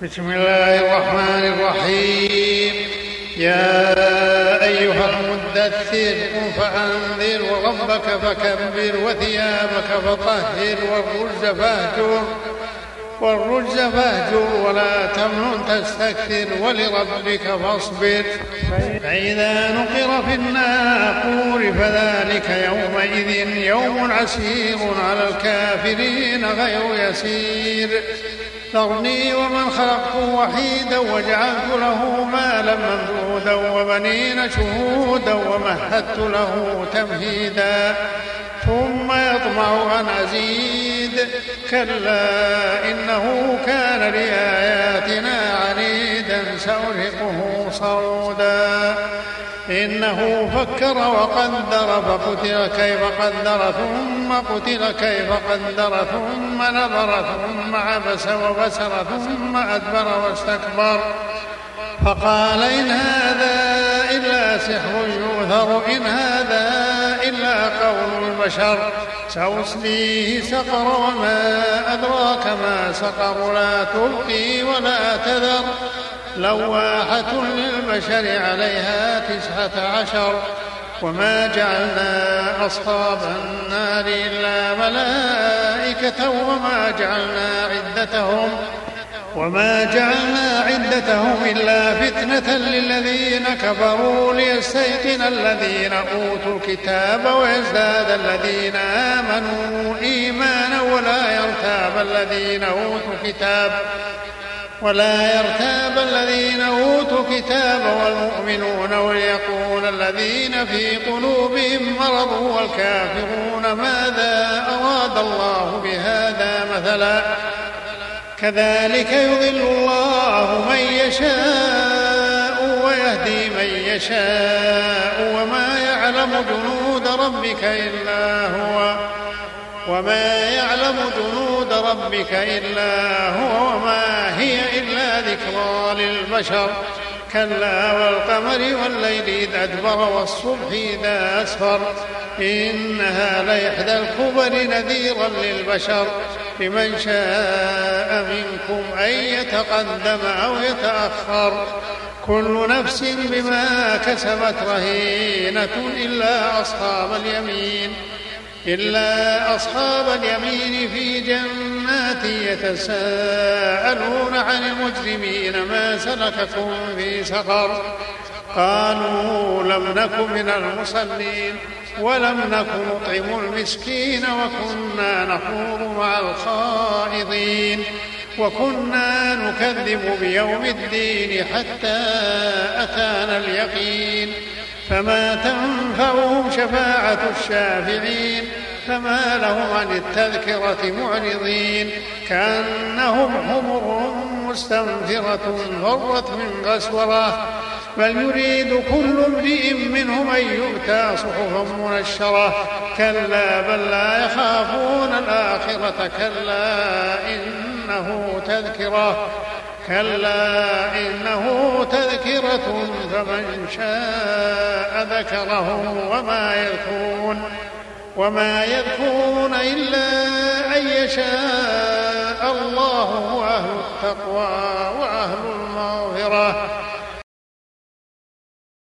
بسم الله الرحمن الرحيم. يا أيها المدثر قم فأنذر وربك فكبر وثيابك فطهر والرجز فاهجر ولا تمنن تستكثر ولربك فاصبر. فإذا نقر في الناقور فذلك يومئذ يوم عسير على الكافرين غير يسير. ذرني ومن خلقت وحيدا وجعلت له مالا ممدودا وبنين شهودا ومهدت له تمهيدا ثم يطمع أن أزيد كلا إنه كان لآياتنا عنيدا سأرهقه صعودا. إنه فكر وقدر فقتل كيف قدر ثم قتل كيف قدر ثم نظر ثم عبس وبسر ثم أدبر واستكبر فقال إن هذا إلا سحر يؤثر إن هذا إلا قول البشر سأصليه سقر وما أدراك ما سقر لا تبقي ولا تذر لواحة للبشر عليها 19 وما جعلنا أصحاب النار إلا ملائكة وما جعلنا عدتهم إلا فتنة للذين كفروا ليستيقن الذين أوتوا الكتاب ويزداد الذين آمنوا إيمانا ولا يرتاب الذين أوتوا الكتاب والمؤمنون وليقول الذين في قلوبهم مرض والكافرون ماذا أراد الله بهذا مثلا كذلك يضل الله من يشاء ويهدي من يشاء وما يعلم جنود ربك إلا هو وما هي إلا ذكرى للبشر. كلا والقمر والليل إذ أدبر والصبح إذا أسفر إنها لإحدى الكبر نذيرا للبشر لمن شاء منكم أن يتقدم أو يتأخر كل نفس بما كسبت رهينة إلا أصحاب اليمين في جنات يتساءلون عن المجرمين ما سلككم في سقر قالوا لم نك من المصلين ولم نك نطعم المسكين وكنا نخوض مع الخائضين وكنا نكذب بيوم الدين حتى أتانا اليقين فما تنفعهم شفاعة الشافعين فما لهم عن التذكرة معرضين كأنهم حمر مستنفرة فرت من قسورة بل يريد كل امرئ منهم أن يؤتى صحفا منشرة كلا بل لا يخافون الآخرة كلا إنه تذكرة فمن شاء ذكره وما يذكرون إلا أن يشاء الله هو أهل التقوى وأهل المغفرة